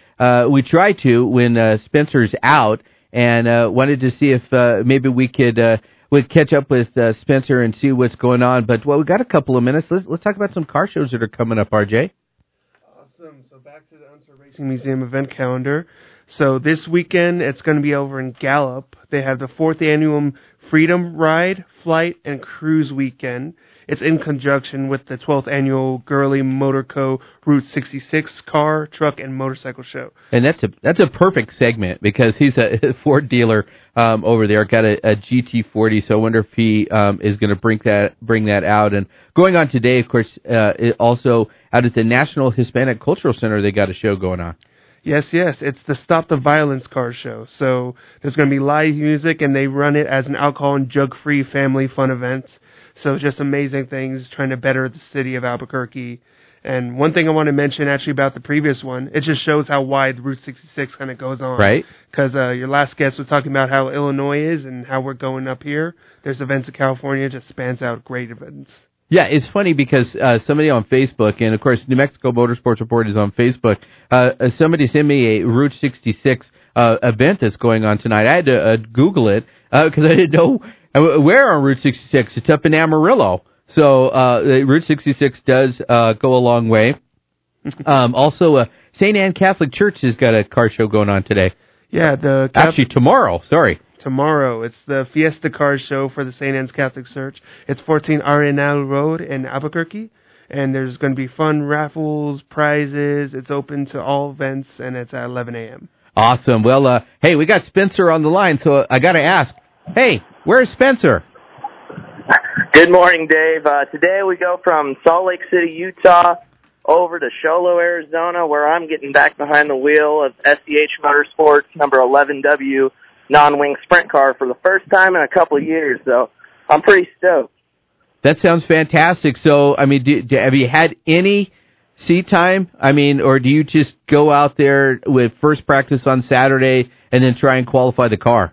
we try to, when Spencer's out, and wanted to see if maybe we could catch up with Spencer and see what's going on. But, we got a couple of minutes. Let's talk about some car shows that are coming up, RJ. Awesome. So back to the Unser Racing Museum event calendar. So this weekend, it's going to be over in Gallup. They have the 4th annual Freedom Ride, Flight, and Cruise Weekend. It's in conjunction with the 12th annual Gurley Motor Co. Route 66 car, truck, and motorcycle show. And that's a perfect segment, because he's a Ford dealer over there, got a GT40. So I wonder if he is going to bring that out. And going on today, of course, also out at the National Hispanic Cultural Center, they got a show going on. Yes. It's the Stop the Violence car show. So there's going to be live music, and they run it as an alcohol and drug-free family fun event. So just amazing things, trying to better the city of Albuquerque. And one thing I want to mention actually about the previous one, it just shows how wide Route 66 kind of goes on. Right. Because your last guest was talking about how Illinois is and how we're going up here. There's events in California, just spans out great events. Yeah, it's funny because somebody on Facebook, and of course New Mexico Motorsports Report is on Facebook, somebody sent me a Route 66 event that's going on tonight. I had to Google it because I didn't know where on Route 66. It's up in Amarillo. So Route 66 does go a long way. Also, St. Anne Catholic Church has got a car show going on today. Yeah, actually tomorrow. Sorry. Tomorrow. It's the Fiesta Car Show for the St. Anne's Catholic Church. It's 14 Arenal Road in Albuquerque. and there's going to be fun raffles, prizes. It's open to all events, and it's at 11 a.m. Awesome. Well, hey, we got Spencer on the line, so I got to ask, hey, where's Spencer? Good morning, Dave. Today we go from Salt Lake City, Utah, over to Sholo, Arizona, where I'm getting back behind the wheel of SEH Motorsports number 11W non-wing sprint car for the first time in a couple of years, so I'm pretty stoked. That sounds fantastic. So, I mean, have you had any seat time? I mean, or do you just go out there with first practice on Saturday and then try and qualify the car?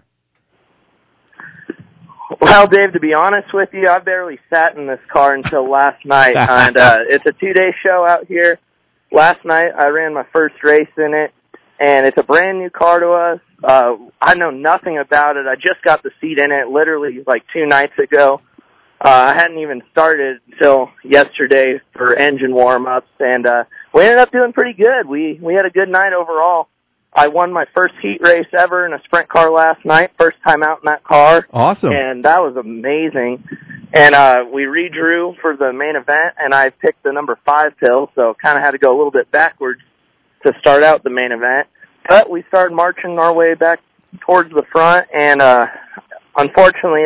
Well, Dave, to be honest with you, I barely sat in this car until last night, and it's a 2-day show out here. Last night, I ran my first race in it, and it's a brand new car to us. I know nothing about it. I just got the seat in it literally like 2 nights ago. I hadn't even started until yesterday for engine warm-ups, and we ended up doing pretty good. We had a good night overall. I won my first heat race ever in a sprint car last night, first time out in that car. Awesome. And that was amazing. And we redrew for the main event, and I picked the number 5 pill, so kind of had to go a little bit backwards to start out the main event. But we started marching our way back towards the front, and unfortunately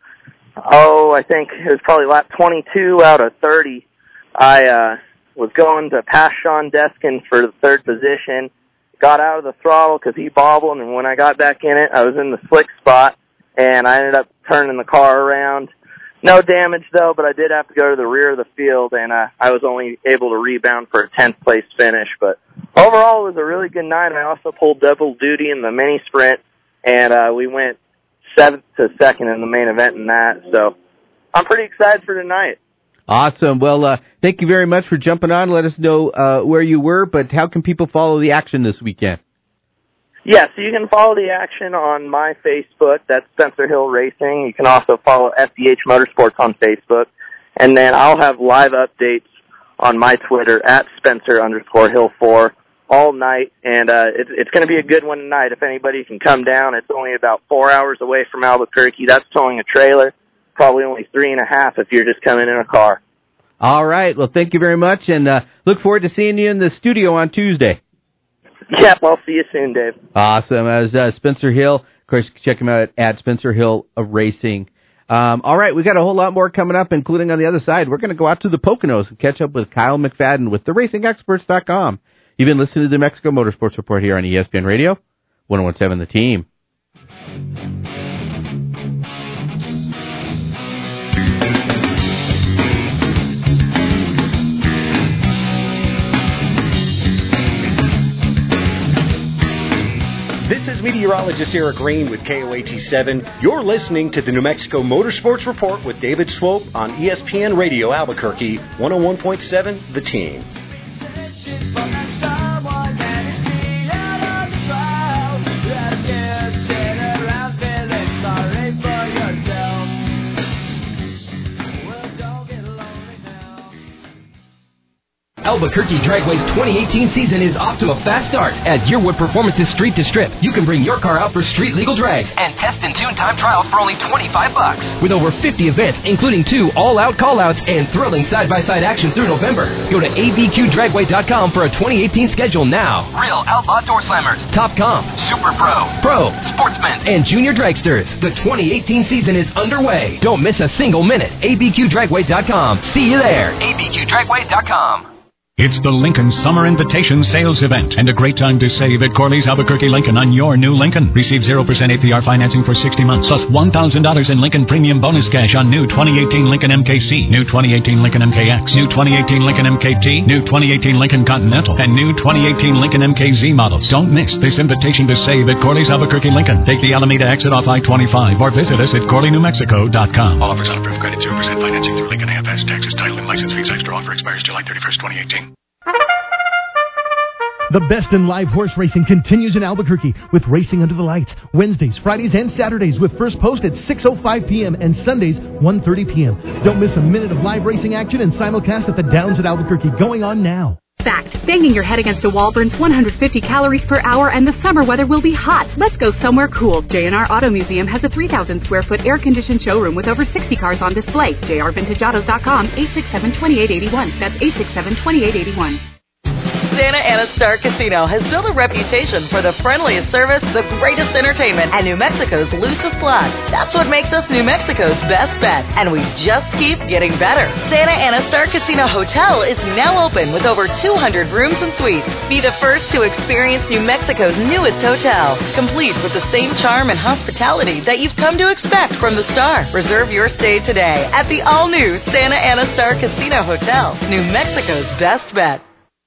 I think it was probably lap 22 out of 30, I was going to pass Sean Deskin for the 3rd position. Got out of the throttle because he bobbled, and when I got back in it, I was in the slick spot, and I ended up turning the car around. No damage, though, but I did have to go to the rear of the field, and I was only able to rebound for a 10th place finish. But overall, it was a really good night. I also pulled double duty in the mini sprint, and we went 7th to 2nd in the main event in that. So I'm pretty excited for tonight. Awesome. Well, thank you very much for jumping on. Let us know where you were, but how can people follow the action this weekend? Yeah, so you can follow the action on my Facebook. That's Spencer Hill Racing. You can also follow SEH Motorsports on Facebook. And then I'll have live updates on my Twitter at Spencer_Hill4 all night. And it's going to be a good one tonight. If anybody can come down, it's only about 4 hours away from Albuquerque. That's towing a trailer. Probably only 3.5 if you're just coming in a car. All right. Well, thank you very much, and look forward to seeing you in the studio on Tuesday. Yep, I'll see you soon, Dave. Awesome. As Spencer Hill, of course, check him out at Spencer Hill Racing. All right, we got a whole lot more coming up, including on the other side. We're going to go out to the Poconos and catch up with Kyle McFadden with TheRacingExperts.com. You've been listening to the New Mexico Motorsports Report here on ESPN Radio, 101.7 The Team. This is meteorologist Eric Green with KOAT7. You're listening to the New Mexico Motorsports Report with David Swope on ESPN Radio Albuquerque, 101.7 The Team. Albuquerque Dragway's 2018 season is off to a fast start. At Yearwood Performance's Street to Strip, you can bring your car out for street legal drags and test and tune time trials for only $25. With over 50 events, including 2 all-out call-outs and thrilling side-by-side action through November. Go to abqdragway.com for a 2018 schedule now. Real Outlaw Door Slammers, Top Comp, Super Pro, Sportsmen, and Junior Dragsters. The 2018 season is underway. Don't miss a single minute. abqdragway.com. See you there. abqdragway.com. It's the Lincoln Summer Invitation Sales Event and a great time to save at Corley's Albuquerque Lincoln on your new Lincoln. Receive 0% APR financing for 60 months, plus $1,000 in Lincoln Premium Bonus Cash on new 2018 Lincoln MKC, new 2018 Lincoln MKX, new 2018 Lincoln MKT, new 2018 Lincoln Continental, and new 2018 Lincoln MKZ models. Don't miss this invitation to save at Corley's Albuquerque Lincoln. Take the Alameda exit off I-25 or visit us at CorleyNewMexico.com. All offers on approved credit, 0% financing through Lincoln AFS. Taxes, title, and license fees extra. Offer expires July 31st, 2018. The best in live horse racing continues in Albuquerque with Racing Under the Lights. Wednesdays, Fridays, and Saturdays with first post at 6:05 p.m. and Sundays, 1:30 p.m. Don't miss a minute of live racing action and simulcast at the Downs at Albuquerque going on now. Fact, banging your head against a wall burns 150 calories per hour, and the summer weather will be hot. Let's go somewhere cool. J&R Auto Museum has a 3,000 square foot air-conditioned showroom with over 60 cars on display. JRVintageAutos.com, 867-2881. That's 867-2881. Santa Ana Star Casino has built a reputation for the friendliest service, the greatest entertainment, and New Mexico's loosest slots. That's what makes us New Mexico's best bet, and we just keep getting better. Santa Ana Star Casino Hotel is now open with over 200 rooms and suites. Be the first to experience New Mexico's newest hotel, complete with the same charm and hospitality that you've come to expect from the Star. Reserve your stay today at the all-new Santa Ana Star Casino Hotel, New Mexico's best bet.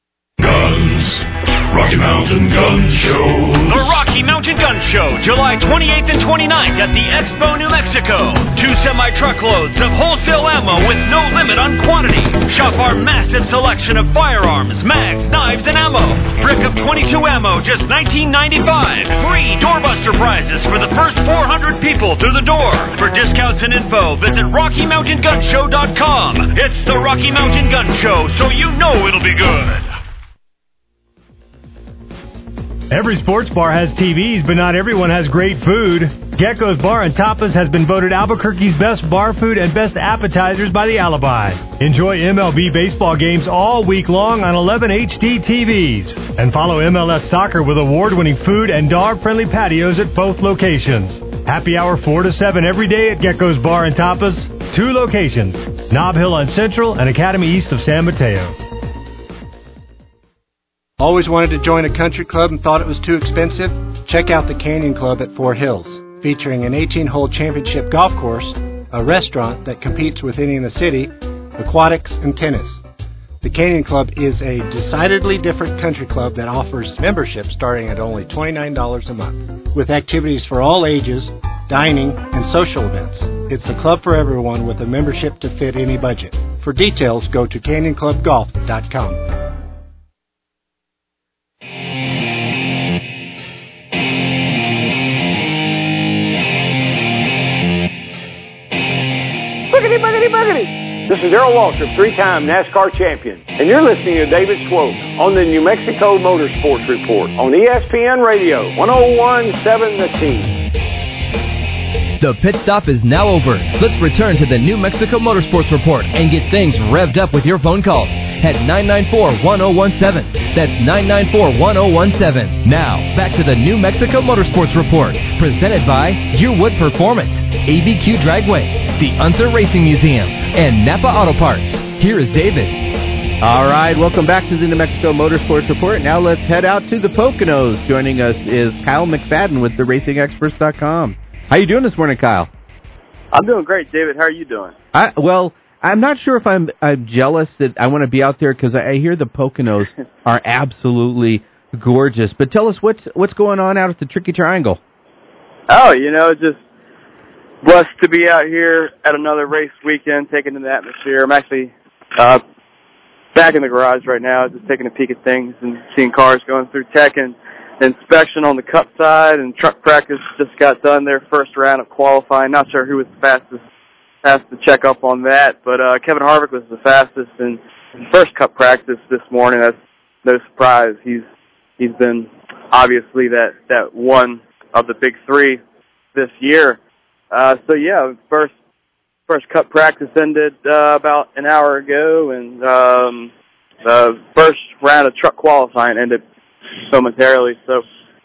Rocky Mountain Gun Show. The Rocky Mountain Gun Show, July 28th and 29th at the Expo, New Mexico. 2 semi-truckloads of wholesale ammo with no limit on quantity. Shop our massive selection of firearms, mags, knives, and ammo. Brick of 22 ammo, just $19.95. Free doorbuster prizes for the first 400 people through the door. For discounts and info, visit RockyMountainGunShow.com. It's the Rocky Mountain Gun Show, so you know it'll be good. Every sports bar has TVs, but not everyone has great food. Gecko's Bar and Tapas has been voted Albuquerque's best bar food and best appetizers by the Alibi. Enjoy MLB baseball games all week long on 11 HD TVs. And follow MLS soccer with award-winning food and dog-friendly patios at both locations. Happy hour 4 to 7 every day at Gecko's Bar and Tapas. 2 locations, Nob Hill on Central and Academy east of San Mateo. Always wanted to join a country club and thought it was too expensive? Check out the Canyon Club at Fort Hills, featuring an 18-hole championship golf course, a restaurant that competes with any in the city, aquatics, and tennis. The Canyon Club is a decidedly different country club that offers membership starting at only $29 a month, with activities for all ages, dining, and social events. It's the club for everyone with a membership to fit any budget. For details, go to CanyonClubGolf.com. Boogity. This is Darrell Waltrip, 3-time NASCAR champion, and you're listening to David Swope on the New Mexico Motorsports Report on ESPN Radio, 101.7 The Team. The pit stop is now over. Let's return to the New Mexico Motorsports Report and get things revved up with your phone calls at 994-1017. That's 994-1017. Now, back to the New Mexico Motorsports Report, presented by Yearwood Performance, ABQ Dragway, the Unser Racing Museum, and Napa Auto Parts. Here is David. All right, welcome back to the New Mexico Motorsports Report. Now let's head out to the Poconos. Joining us is Kyle McFadden with TheRacingExperts.com. How you doing this morning, Kyle? I'm doing great, David. How are you doing? Well, I'm not sure if I'm jealous that I want to be out there because I hear the Poconos are absolutely gorgeous. But tell us what's going on out at the Tricky Triangle. Oh, just blessed to be out here at another race weekend, taking in the atmosphere. I'm actually back in the garage right now, just taking a peek at things and seeing cars going through tech and inspection on the Cup side, and truck practice just got done their first round of qualifying. Not sure who was the fastest. Has to check up on that, but Kevin Harvick was the fastest in first Cup practice this morning. That's no surprise. He's been obviously that one of the big three this year. First Cup practice ended about an hour ago, and the first round of truck qualifying ended momentarily. So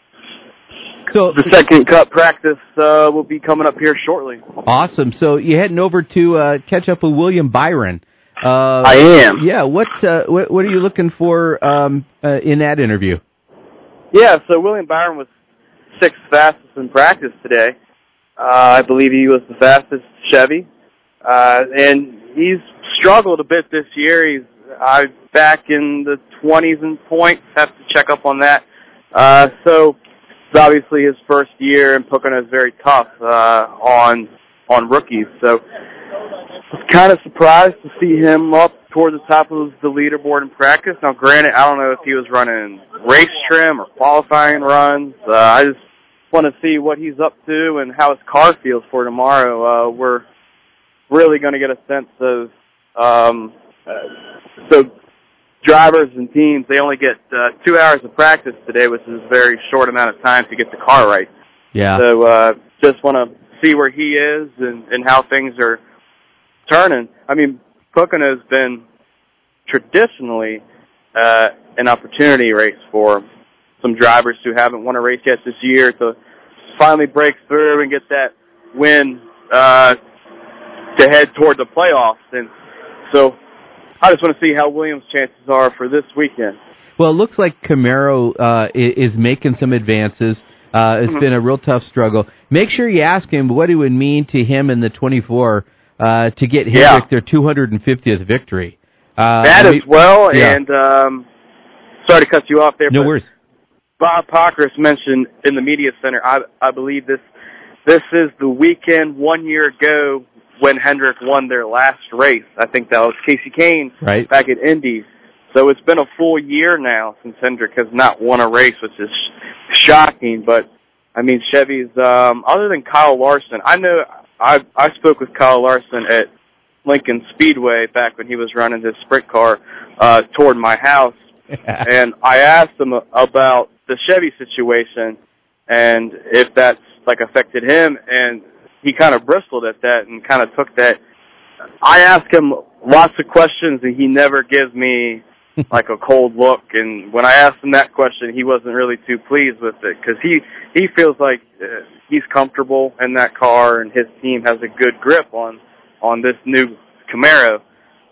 the second Cup practice will be coming up here shortly. Awesome. So you're heading over to catch up with William Byron. I am. Yeah. What are you looking for in that interview? Yeah. So William Byron was 6th fastest in practice today. I believe he was the fastest Chevy, and he's struggled a bit this year. He's back in the 20s in points. Have to check up on that. So it's obviously his first year, and Pocono is very tough on rookies. So I was kind of surprised to see him up toward the top of the leaderboard in practice. Now, granted, I don't know if he was running race trim or qualifying runs. I just want to see what he's up to and how his car feels for tomorrow. We're really going to get a sense of so drivers and teams, they only get 2 hours of practice today, which is a very short amount of time to get the car right. Yeah. So just want to see where he is and how things are turning. I mean, Pocono's been traditionally an opportunity race for some drivers who haven't won a race yet this year to finally break through and get that win to head toward the playoffs. And so I just want to see how Williams' chances are for this weekend. Well, it looks like Camaro is making some advances. It's been a real tough struggle. Make sure you ask him what it would mean to him in the 24 to get Hendrick their 250th victory. That as well, and sorry to cut you off there. No worries. Bob Pockris mentioned in the media center, I believe this is the weekend 1 year ago when Hendrick won their last race. I think that was Casey Kane back at Indy. So it's been a full year now since Hendrick has not won a race, which is shocking. But, I mean, Chevy's, other than Kyle Larson, I know I spoke with Kyle Larson at Lincoln Speedway back when he was running his sprint car toward my house. And I asked him about the Chevy situation and if that's like affected him, and he kind of bristled at that and kind of took that. I ask him lots of questions and he never gives me like a cold look, and when I asked him that question, he wasn't really too pleased with it because he feels like he's comfortable in that car and his team has a good grip on this new Camaro.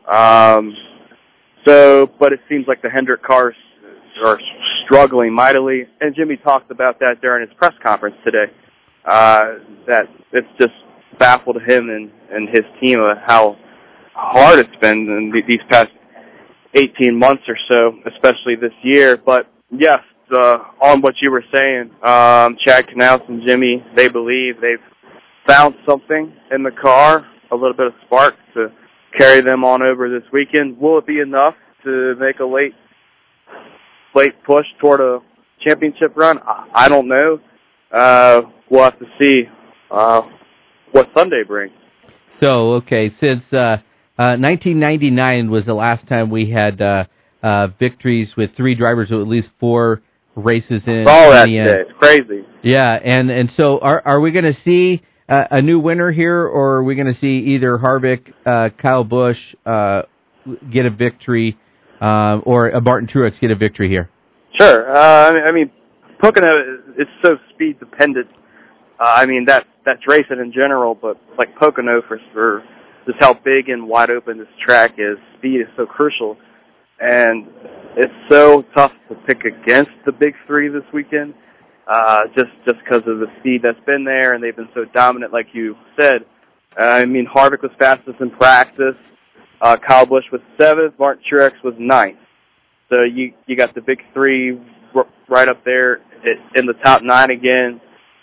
But it seems like the Hendrick cars are struggling mightily, and Jimmy talked about that during his press conference today, that it's just baffled him and his team of how hard it's been in these past 18 months or so, especially this year. But, yes, on what you were saying, Chad Knaus and Jimmy, they believe they've found something in the car, a little bit of spark to carry them on over this weekend. Will it be enough to make a late push toward a championship run? I don't know. We'll have to see what Sunday brings. So, okay, since 1999 was the last time we had victories with three drivers with at least four races in. All that today. It's crazy. Yeah, and so are we going to see a new winner here, or are we going to see either Harvick, Kyle Busch get a victory, or Martin Truex get a victory here? Sure. I mean, Pocono is so speed dependent. I mean, that's racing in general, but like Pocono for just how big and wide open this track is, speed is so crucial, and it's so tough to pick against the big three this weekend. Just because of the speed that's been there, and they've been so dominant, like you said. I mean, Harvick was fastest in practice. Kyle Busch was 7th. Martin Truex was 9th. So you got the big three right up there in the top 9 again.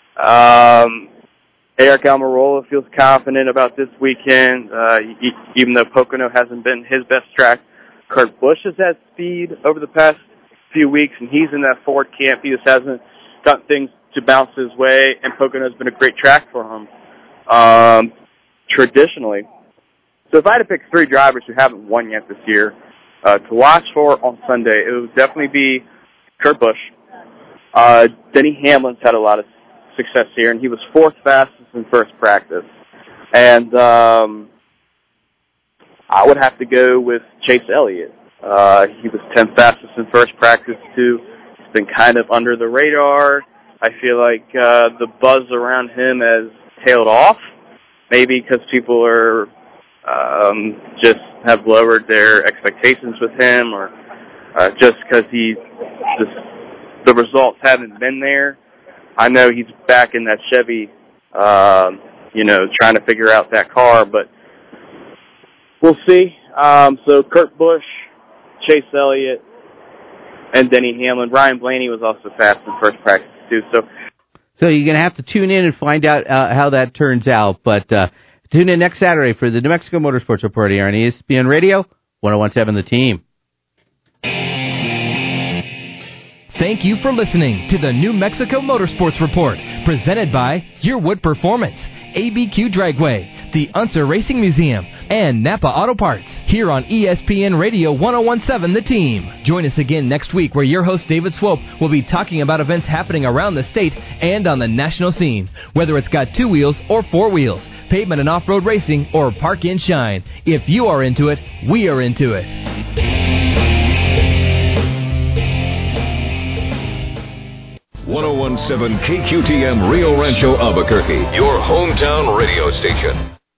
Eric Almirola feels confident about this weekend, even though Pocono hasn't been his best track. Kurt Busch has had speed over the past few weeks, and he's in that Ford camp. He just hasn't got things to bounce his way, and Pocono has been a great track for him traditionally. So if I had to pick three drivers who haven't won yet this year to watch for on Sunday, it would definitely be Kurt Busch. Denny Hamlin's had a lot of success here, and he was 4th fastest in first practice. And I would have to go with Chase Elliott. He was 10th fastest in first practice, too. He's been kind of under the radar. I feel like the buzz around him has tailed off, maybe because people are just have lowered their expectations with him, or just because the results haven't been there. I know he's back in that Chevy, trying to figure out that car, but we'll see. So Kurt Busch, Chase Elliott, and Denny Hamlin. Ryan Blaney was also fast in first practice, too. So you're going to have to tune in and find out how that turns out. But tune in next Saturday for the New Mexico Motorsports Report here on ESPN Radio, 101.7 The Team. Thank you for listening to the New Mexico Motorsports Report, presented by Yearwood Performance, ABQ Dragway, the Unser Racing Museum, and Napa Auto Parts. Here on ESPN Radio 1017 The Team. Join us again next week where your host David Swope will be talking about events happening around the state and on the national scene. Whether it's got 2 wheels or 4 wheels, pavement and off-road racing, or park and shine. If you are into it, we are into it. 1017 KQTM Rio Rancho Albuquerque, your hometown radio station.